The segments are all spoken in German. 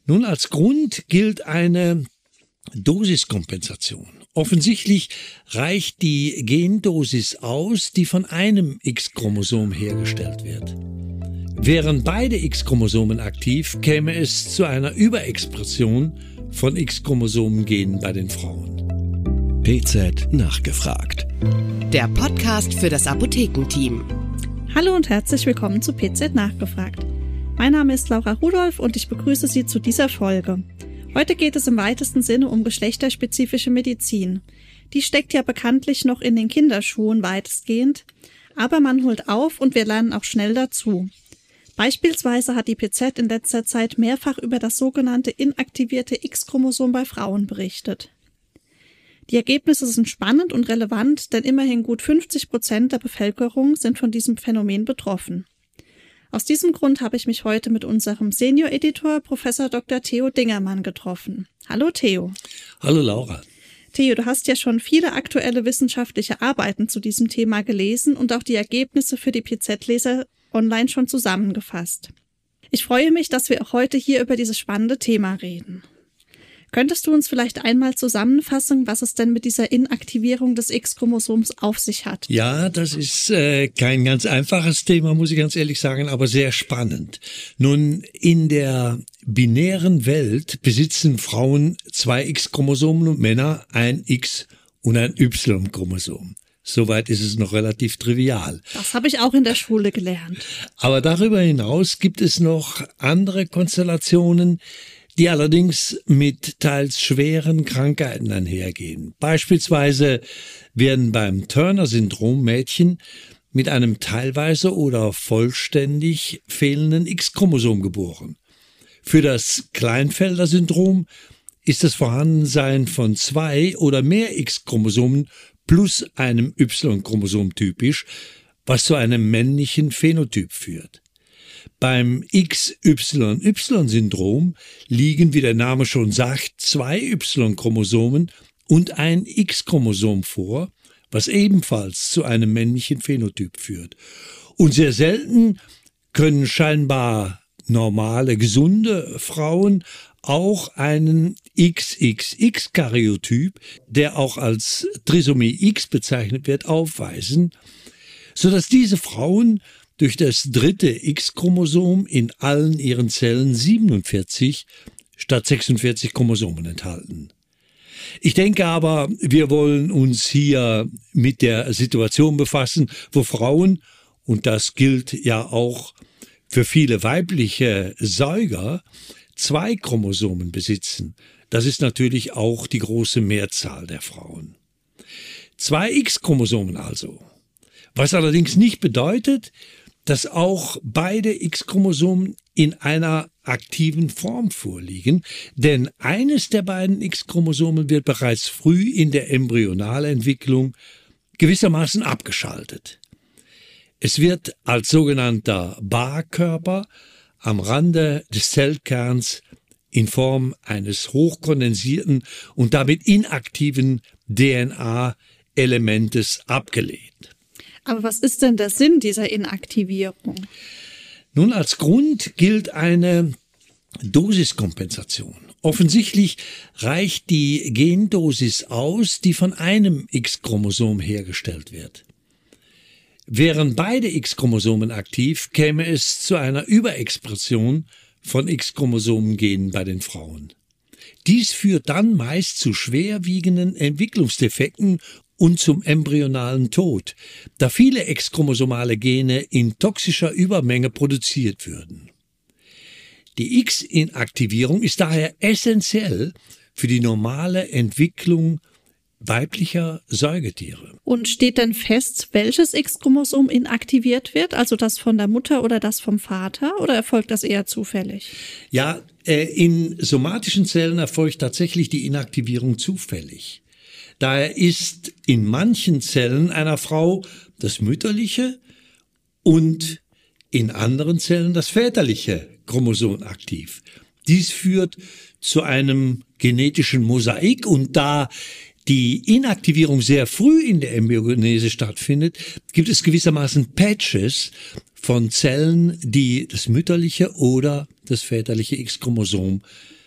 Nun, als Grund gilt eine Dosiskompensation. Offensichtlich reicht die Gendosis aus, die von einem X-Chromosom hergestellt wird. Wären beide X-Chromosomen aktiv, käme es zu einer Überexpression von X-Chromosomen-Genen bei den Frauen. PZ nachgefragt. Der Podcast für das Apothekenteam. Hallo und herzlich willkommen zu PZ nachgefragt. Mein Name ist Laura Rudolph und ich begrüße Sie zu dieser Folge. Heute geht es im weitesten Sinne um geschlechterspezifische Medizin. Die steckt ja bekanntlich noch in den Kinderschuhen weitestgehend, aber man holt auf und wir lernen auch schnell dazu. Beispielsweise hat die PZ in letzter Zeit mehrfach über das sogenannte inaktivierte X-Chromosom bei Frauen berichtet. Die Ergebnisse sind spannend und relevant, denn immerhin gut 50% der Bevölkerung sind von diesem Phänomen betroffen. Aus diesem Grund habe ich mich heute mit unserem Senior-Editor Prof. Dr. Theo Dingermann getroffen. Hallo Theo. Hallo Laura. Theo, du hast ja schon viele aktuelle wissenschaftliche Arbeiten zu diesem Thema gelesen und auch die Ergebnisse für die PZ-Leser online schon zusammengefasst. Ich freue mich, dass wir auch heute hier über dieses spannende Thema reden. Könntest du uns vielleicht einmal zusammenfassen, was es denn mit dieser Inaktivierung des X-Chromosoms auf sich hat? Ja, das ist kein ganz einfaches Thema, muss ich ganz ehrlich sagen, aber sehr spannend. Nun, in der binären Welt besitzen Frauen 2 X-Chromosomen und Männer ein X- und ein Y-Chromosom. Soweit ist es noch relativ trivial. Das habe ich auch in der Schule gelernt. Aber darüber hinaus gibt es noch andere Konstellationen, die allerdings mit teils schweren Krankheiten einhergehen. Beispielsweise werden beim Turner-Syndrom Mädchen mit einem teilweise oder vollständig fehlenden X-Chromosom geboren. Für das Klinefelter-Syndrom ist das Vorhandensein von 2 oder mehr X-Chromosomen plus einem Y-Chromosom typisch, was zu einem männlichen Phänotyp führt. Beim XYY-Syndrom liegen, wie der Name schon sagt, 2 Y-Chromosomen und ein X-Chromosom vor, was ebenfalls zu einem männlichen Phänotyp führt. Und sehr selten können scheinbar normale, gesunde Frauen auch einen XXX-Karyotyp, der auch als Trisomie X bezeichnet wird, aufweisen, sodass diese Frauen durch das dritte X-Chromosom in allen ihren Zellen 47 statt 46 Chromosomen enthalten. Ich denke aber, wir wollen uns hier mit der Situation befassen, wo Frauen, und das gilt ja auch für viele weibliche Säuger, 2 Chromosomen besitzen. Das ist natürlich auch die große Mehrzahl der Frauen. 2 X-Chromosomen also. Was allerdings nicht bedeutet, dass auch beide X-Chromosomen in einer aktiven Form vorliegen, denn eines der beiden X-Chromosomen wird bereits früh in der Embryonalentwicklung gewissermaßen abgeschaltet. Es wird als sogenannter Barkörper am Rande des Zellkerns in Form eines hochkondensierten und damit inaktiven DNA-Elementes abgelehnt. Aber was ist denn der Sinn dieser Inaktivierung? Nun, als Grund gilt eine Dosiskompensation. Offensichtlich reicht die Gendosis aus, die von einem X-Chromosom hergestellt wird. Wären beide X-Chromosomen aktiv, käme es zu einer Überexpression von X-Chromosomen-Genen bei den Frauen. Dies führt dann meist zu schwerwiegenden Entwicklungsdefekten und zum embryonalen Tod, da viele X-chromosomale Gene in toxischer Übermenge produziert würden. Die X-Inaktivierung ist daher essentiell für die normale Entwicklung weiblicher Säugetiere. Und steht denn fest, welches X-Chromosom inaktiviert wird, also das von der Mutter oder das vom Vater, oder erfolgt das eher zufällig? Ja, in somatischen Zellen erfolgt tatsächlich die Inaktivierung zufällig. Daher ist in manchen Zellen einer Frau das mütterliche und in anderen Zellen das väterliche Chromosom aktiv. Dies führt zu einem genetischen Mosaik und da die Inaktivierung sehr früh in der Embryogenese stattfindet, gibt es gewissermaßen Patches von Zellen, die das mütterliche oder das väterliche X-Chromosom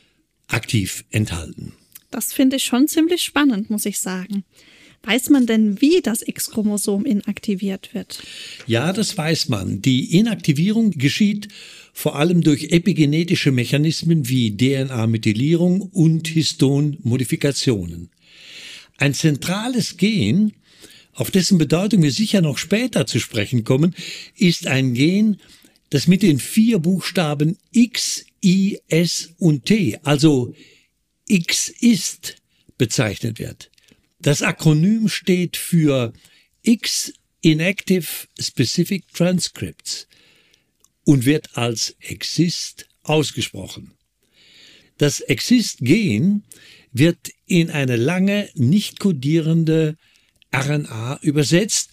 aktiv enthalten. Das finde ich schon ziemlich spannend, muss ich sagen. Weiß man denn, wie das X-Chromosom inaktiviert wird? Ja, das weiß man. Die Inaktivierung geschieht vor allem durch epigenetische Mechanismen wie DNA-Methylierung und Histonmodifikationen. Ein zentrales Gen, auf dessen Bedeutung wir sicher noch später zu sprechen kommen, ist ein Gen, das mit den 4 Buchstaben X, I, S und T, also X ist, bezeichnet wird. Das Akronym steht für X Inactive Specific Transcripts und wird als Exist ausgesprochen. Das Exist-Gen wird in eine lange, nicht kodierende RNA übersetzt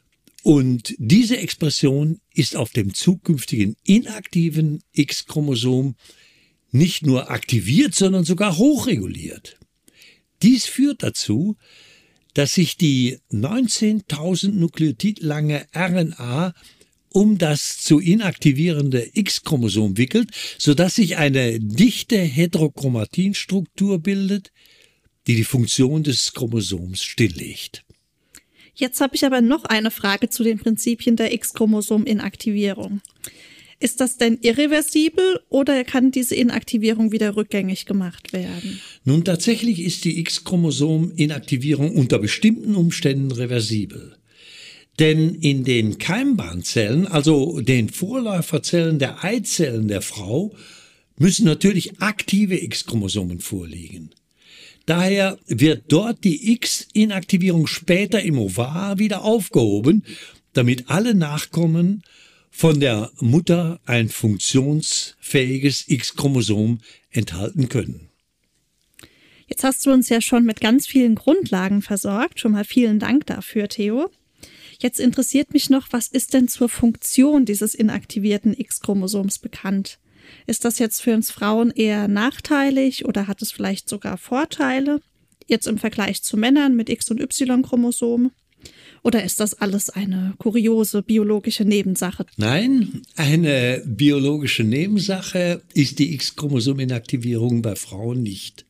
und diese Expression ist auf dem zukünftigen inaktiven X-Chromosom nicht nur aktiviert, sondern sogar hochreguliert. Dies führt dazu, dass sich die 19.000 Nukleotid lange RNA um das zu inaktivierende X-Chromosom wickelt, sodass sich eine dichte Heterochromatinstruktur bildet, die die Funktion des Chromosoms stilllegt. Jetzt habe ich aber noch eine Frage zu den Prinzipien der X-Chromosom-Inaktivierung. Ist das denn irreversibel oder kann diese Inaktivierung wieder rückgängig gemacht werden? Nun, tatsächlich ist die X-Chromosom-Inaktivierung unter bestimmten Umständen reversibel. Denn in den Keimbahnzellen, also den Vorläuferzellen der Eizellen der Frau, müssen natürlich aktive X-Chromosomen vorliegen. Daher wird dort die X-Inaktivierung später im Ovar wieder aufgehoben, damit alle Nachkommen von der Mutter ein funktionsfähiges X-Chromosom enthalten können. Jetzt hast du uns ja schon mit ganz vielen Grundlagen versorgt. Schon mal vielen Dank dafür, Theo. Jetzt interessiert mich noch, was ist denn zur Funktion dieses inaktivierten X-Chromosoms bekannt? Ist das jetzt für uns Frauen eher nachteilig oder hat es vielleicht sogar Vorteile? Jetzt im Vergleich zu Männern mit X- und Y-Chromosom? Oder ist das alles eine kuriose biologische Nebensache? Nein, eine biologische Nebensache ist die X-Chromosom-Inaktivierung bei Frauen nicht.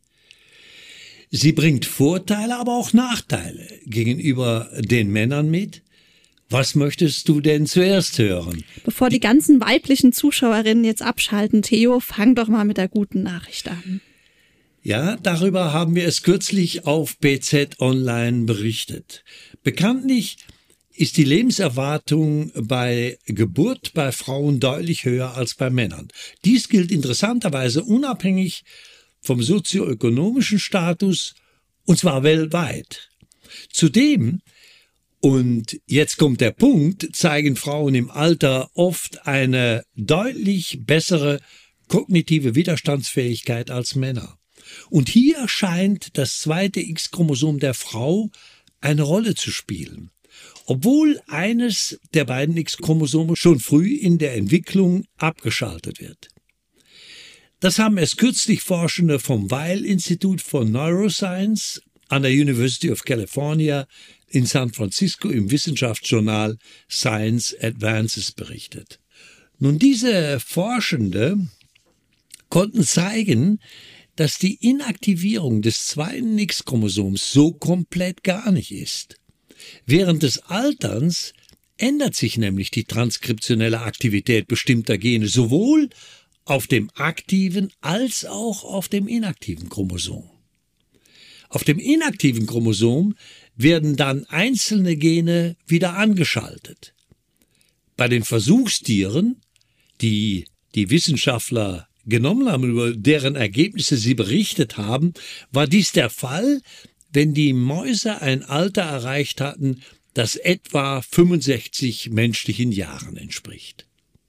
Sie bringt Vorteile, aber auch Nachteile gegenüber den Männern mit. Was möchtest du denn zuerst hören? Bevor die ganzen weiblichen Zuschauerinnen jetzt abschalten, Theo, fang doch mal mit der guten Nachricht an. Ja, darüber haben wir es kürzlich auf BZ Online berichtet. Bekanntlich ist die Lebenserwartung bei Geburt bei Frauen deutlich höher als bei Männern. Dies gilt interessanterweise unabhängig vom sozioökonomischen Status, und zwar weltweit. Zudem, und jetzt kommt der Punkt, zeigen Frauen im Alter oft eine deutlich bessere kognitive Widerstandsfähigkeit als Männer. Und hier scheint das zweite X-Chromosom der Frau eine Rolle zu spielen. Obwohl eines der beiden X-Chromosome schon früh in der Entwicklung abgeschaltet wird. Das haben erst kürzlich Forschende vom Weil Institute for Neuroscience an der University of California in San Francisco im Wissenschaftsjournal Science Advances berichtet. Nun, diese Forschende konnten zeigen, dass die Inaktivierung des zweiten X-Chromosoms so komplett gar nicht ist. Während des Alterns ändert sich nämlich die transkriptionelle Aktivität bestimmter Gene sowohl auf dem aktiven als auch auf dem inaktiven Chromosom. Auf dem inaktiven Chromosom werden dann einzelne Gene wieder angeschaltet. Bei den Versuchstieren, die Wissenschaftler genommen haben, über deren Ergebnisse sie berichtet haben, war dies der Fall, wenn die Mäuse ein Alter erreicht hatten, das etwa 65 menschlichen Jahren entspricht.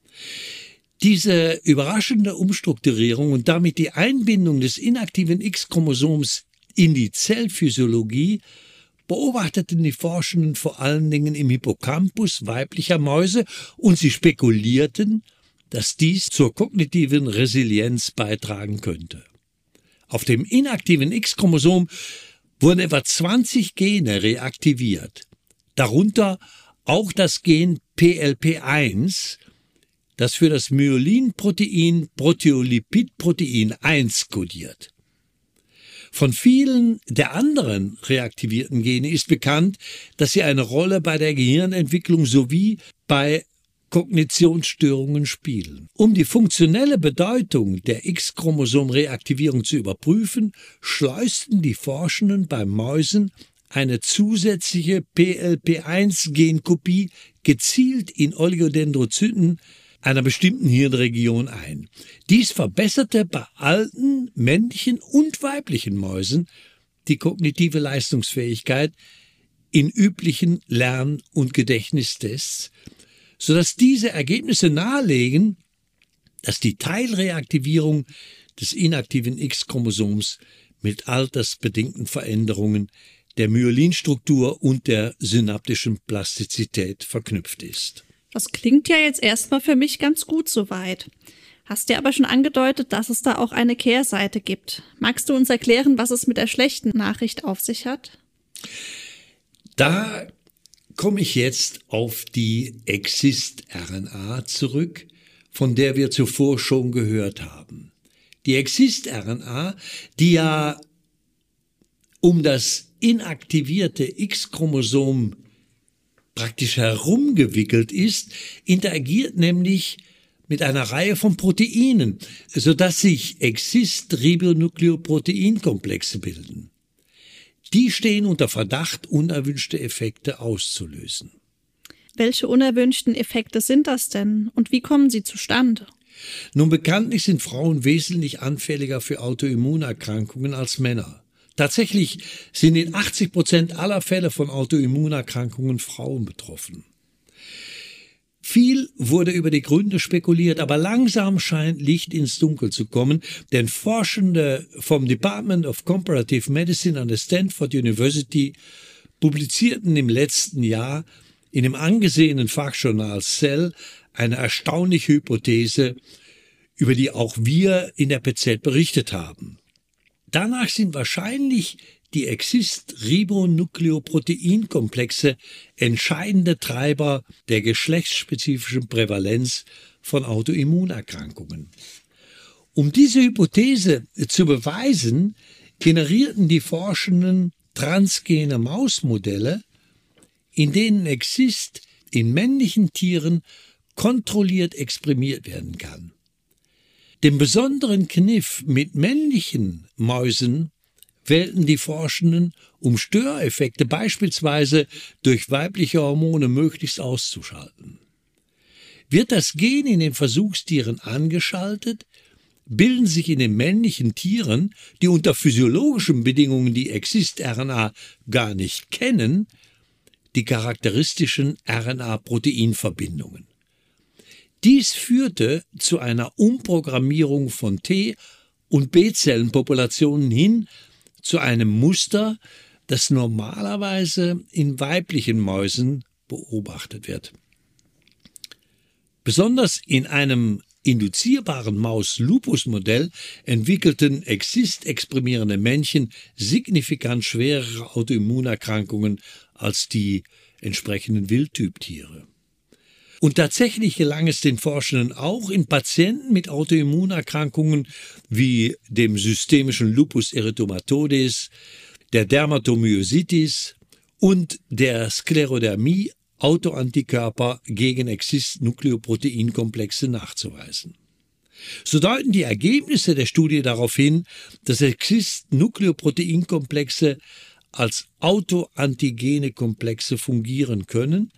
Diese überraschende Umstrukturierung und damit die Einbindung des inaktiven X-Chromosoms in die Zellphysiologie beobachteten die Forschenden vor allen Dingen im Hippocampus weiblicher Mäuse und sie spekulierten, dass dies zur kognitiven Resilienz beitragen könnte. Auf dem inaktiven X-Chromosom wurden etwa 20 Gene reaktiviert, darunter auch das Gen PLP1, das für das Myelinprotein Proteolipidprotein 1 kodiert. Von vielen der anderen reaktivierten Gene ist bekannt, dass sie eine Rolle bei der Gehirnentwicklung sowie bei Kognitionsstörungen spielen. Um die funktionelle Bedeutung der X-Chromosom-Reaktivierung zu überprüfen, schleusten die Forschenden bei Mäusen eine zusätzliche PLP1-Genkopie gezielt in Oligodendrozyten einer bestimmten Hirnregion ein. Dies verbesserte bei alten männlichen und weiblichen Mäusen die kognitive Leistungsfähigkeit in üblichen Lern- und Gedächtnistests, sodass diese Ergebnisse nahelegen, dass die Teilreaktivierung des inaktiven X-Chromosoms mit altersbedingten Veränderungen der Myelinstruktur und der synaptischen Plastizität verknüpft ist. Das klingt ja jetzt erstmal für mich ganz gut soweit. Hast dir aber schon angedeutet, dass es da auch eine Kehrseite gibt. Magst du uns erklären, was es mit der schlechten Nachricht auf sich hat? Da komme ich jetzt auf die Exist-RNA zurück, von der wir zuvor schon gehört haben. Die Exist-RNA, die ja um das inaktivierte X-Chromosom praktisch herumgewickelt ist, interagiert nämlich mit einer Reihe von Proteinen, sodass sich Exist-Ribonukleoproteinkomplexe bilden. Die stehen unter Verdacht, unerwünschte Effekte auszulösen. Welche unerwünschten Effekte sind das denn und wie kommen sie zustande? Nun, bekanntlich sind Frauen wesentlich anfälliger für Autoimmunerkrankungen als Männer. Tatsächlich sind in 80% aller Fälle von Autoimmunerkrankungen Frauen betroffen. Viel wurde über die Gründe spekuliert, aber langsam scheint Licht ins Dunkel zu kommen, denn Forschende vom Department of Comparative Medicine an der Stanford University publizierten im letzten Jahr in dem angesehenen Fachjournal Cell eine erstaunliche Hypothese, über die auch wir in der PZ berichtet haben. Danach sind wahrscheinlich die Exist-Ribonukleoproteinkomplexe entscheidende Treiber der geschlechtsspezifischen Prävalenz von Autoimmunerkrankungen. Um diese Hypothese zu beweisen, generierten die Forschenden transgene Mausmodelle, in denen Exist in männlichen Tieren kontrolliert exprimiert werden kann. Den besonderen Kniff mit männlichen Mäusen wählten die Forschenden, um Störeffekte beispielsweise durch weibliche Hormone möglichst auszuschalten. Wird das Gen in den Versuchstieren angeschaltet, bilden sich in den männlichen Tieren, die unter physiologischen Bedingungen die Exist-RNA gar nicht kennen, die charakteristischen RNA-Proteinverbindungen. Dies führte zu einer Umprogrammierung von T- und B-Zellenpopulationen hin zu einem Muster, das normalerweise in weiblichen Mäusen beobachtet wird. Besonders in einem induzierbaren Maus-Lupus-Modell entwickelten Exist-exprimierende Männchen signifikant schwerere Autoimmunerkrankungen als die entsprechenden Wildtyptiere. Und tatsächlich gelang es den Forschenden auch, in Patienten mit Autoimmunerkrankungen wie dem systemischen Lupus erythematodes, der Dermatomyositis und der Sklerodermie Autoantikörper gegen Exist-Nukleoproteinkomplexe nachzuweisen. So deuten die Ergebnisse der Studie darauf hin, dass Exist-Nukleoproteinkomplexe als Autoantigene-Komplexe fungieren können,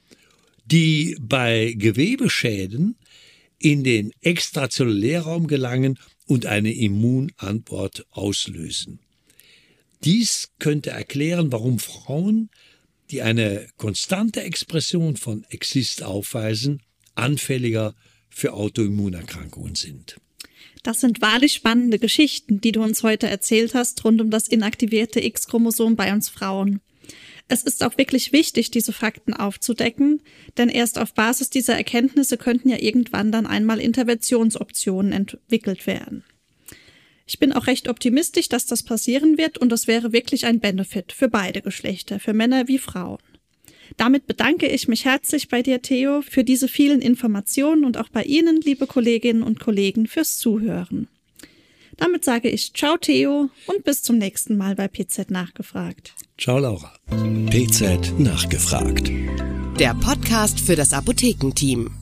die bei Gewebeschäden in den Extrazellulärraum gelangen und eine Immunantwort auslösen. Dies könnte erklären, warum Frauen, die eine konstante Expression von Exist aufweisen, anfälliger für Autoimmunerkrankungen sind. Das sind wahrlich spannende Geschichten, die du uns heute erzählt hast, rund um das inaktivierte X-Chromosom bei uns Frauen. Es ist auch wirklich wichtig, diese Fakten aufzudecken, denn erst auf Basis dieser Erkenntnisse könnten ja irgendwann dann einmal Interventionsoptionen entwickelt werden. Ich bin auch recht optimistisch, dass das passieren wird und das wäre wirklich ein Benefit für beide Geschlechter, für Männer wie Frauen. Damit bedanke ich mich herzlich bei dir, Theo, für diese vielen Informationen und auch bei Ihnen, liebe Kolleginnen und Kollegen, fürs Zuhören. Damit sage ich Ciao, Theo, und bis zum nächsten Mal bei PZ Nachgefragt. Ciao, Laura. PZ Nachgefragt. Der Podcast für das Apothekenteam.